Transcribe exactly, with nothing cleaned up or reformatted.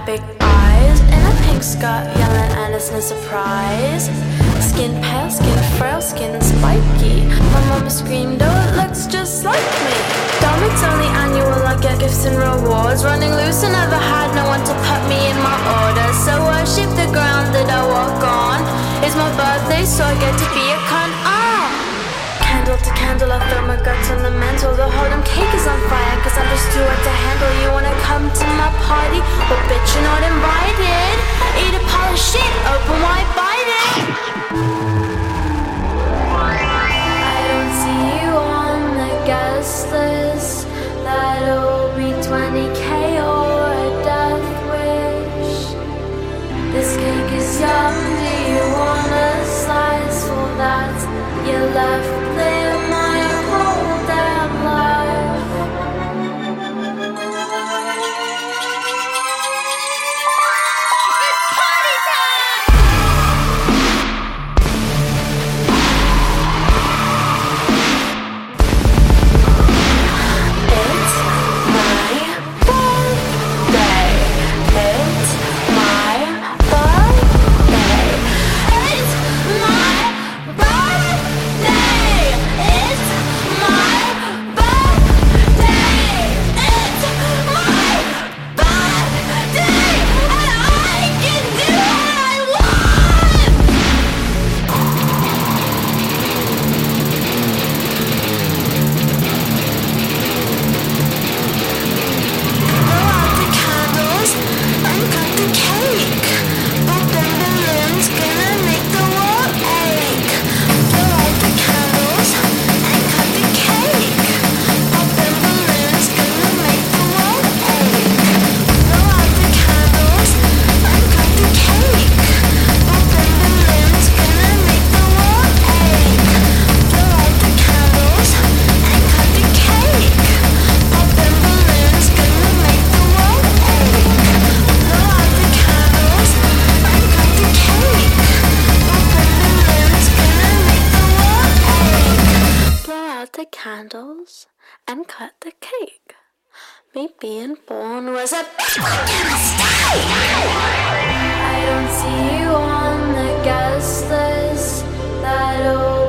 big eyes, in a pink skirt, yelling and it's no surprise. Skin pale, skin frail, skin spiky. My mama screamed, oh, it looks just like me. Dumb, it's only annual, I get gifts and rewards. Running loose, I never had no one to put me in my order. So worship the ground that I walk on. It's my birthday, so I get to be a cunt. Ah! Candle to candle, I throw my guts on the mantle. The Hold'em cake is on fire, cause I'm just too hard to handle. You wanna come to my party? Well, bitch, you're not invited. Eat a pile of shit, open wide, bite it. I don't see you on the guest list. That'll be twenty K or a death wish. This cake is yum, do you want a slice? Well, that's your left. Live my whole damn life. It's party time! It's my birthday. It's my birthday. It's my birthday. It's my birthday. It's my birthday. And I can do what I want. Blow out the candles and cut the cake. But then balloons gonna make the world ache. Blow out the candles and cut the cake. But then balloons gonna make the world ache. Blow out the candles and cut the cake. But then balloons gonna make the world ache. Blow out the candles and cut the cake. But then balloons gonna make the world ache. Blow out the candles and cut the cake. But then balloons gonna make the world ache. Blow out the candles and cut the cake. Me being born was a big fucking mistake. I don't see you on the guest list. That'll